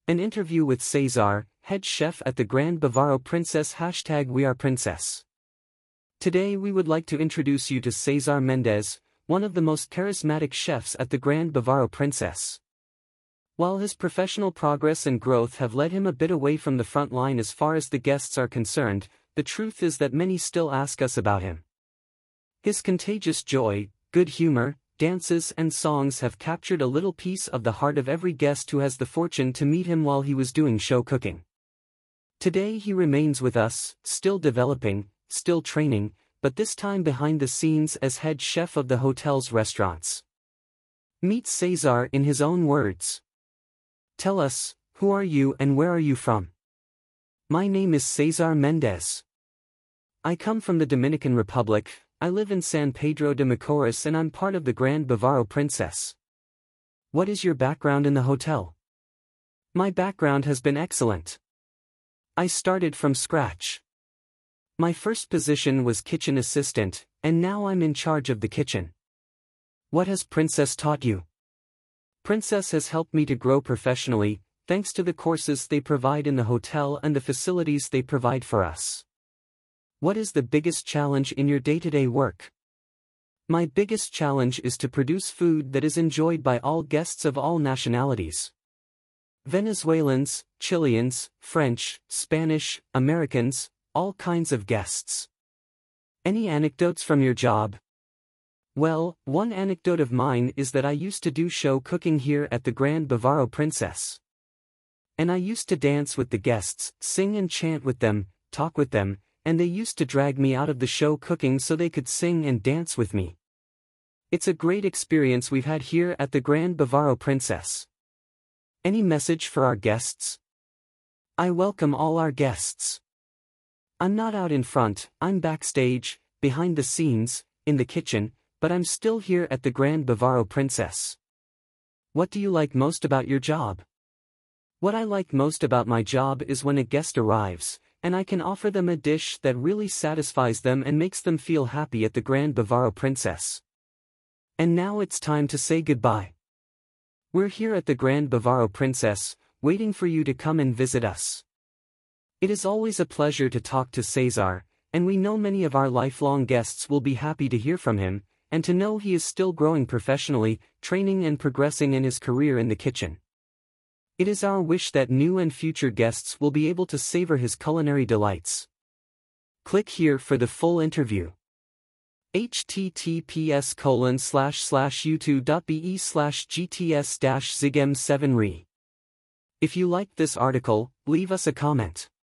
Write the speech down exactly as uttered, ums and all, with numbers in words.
An interview with Cesar, head chef at the Grand Bavaro Princess. Hashtag We Are Princess. Today we would like to introduce you to Cesar Mendez, one of the most charismatic chefs at the Grand Bavaro Princess. While his professional progress and growth have led him a bit away from the front line as far as the guests are concerned, the truth is that many still ask us about him. His contagious joy, good humor, dances and songs have captured a little piece of the heart of every guest who has the fortune to meet him while he was doing show cooking. Today he remains with us, still developing, still training, but this time behind the scenes as head chef of the hotel's restaurants. Meet Cesar in his own words. Tell us, who are you and where are you from? My name is Cesar Mendez. I come from the Dominican Republic. I live in San Pedro de Macorís and I'm part of the Grand Bavaro Princess. What is your background in the hotel? My background has been excellent. I started from scratch. My first position was kitchen assistant, and now I'm in charge of the kitchen. What has Princess taught you? Princess has helped me to grow professionally, thanks to the courses they provide in the hotel and the facilities they provide for us. What is the biggest challenge in your day-to-day work? My biggest challenge is to produce food that is enjoyed by all guests of all nationalities. Venezuelans, Chileans, French, Spanish, Americans, all kinds of guests. Any anecdotes from your job? Well, one anecdote of mine is that I used to do show cooking here at the Grand Bavaro Princess. And I used to dance with the guests, sing and chant with them, talk with them, and they used to drag me out of the show cooking so they could sing and dance with me. It's a great experience we've had here at the Grand Bavaro Princess. Any message for our guests? I welcome all our guests. I'm not out in front, I'm backstage, behind the scenes, in the kitchen, but I'm still here at the Grand Bavaro Princess. What do you like most about your job? What I like most about my job is when a guest arrives, and I can offer them a dish that really satisfies them and makes them feel happy at the Grand Bavaro Princess. And now it's time to say goodbye. We're here at the Grand Bavaro Princess, waiting for you to come and visit us. It is always a pleasure to talk to Cesar, and we know many of our lifelong guests will be happy to hear from him, and to know he is still growing professionally, training and progressing in his career in the kitchen. It is our wish that new and future guests will be able to savor his culinary delights. Click here for the full interview. https colon slash slash youtube.be slash gts dash zigm7re. If you liked this article, leave us a comment.